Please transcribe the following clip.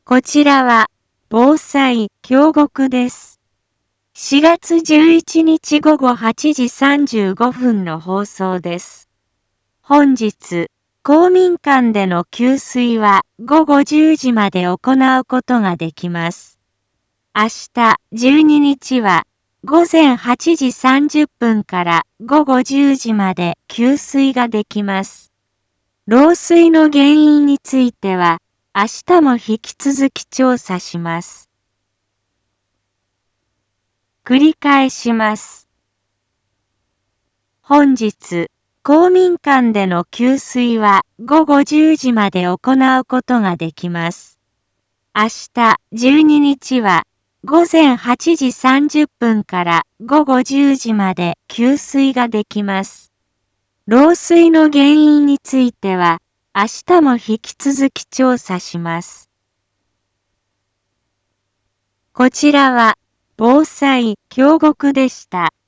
こちらは、防災京極です。4月11日午後8時35分の放送です。本日、公民館での給水は午後10時まで行うことができます。明日12日は午前8時30分から午後10時まで給水ができます。漏水の原因については、明日も引き続き調査します。繰り返します。本日、公民館での給水は午後10時まで行うことができます。明日12日は午前8時30分から午後10時まで給水ができます。漏水の原因については、明日も引き続き調査します。こちらは、防災京極でした。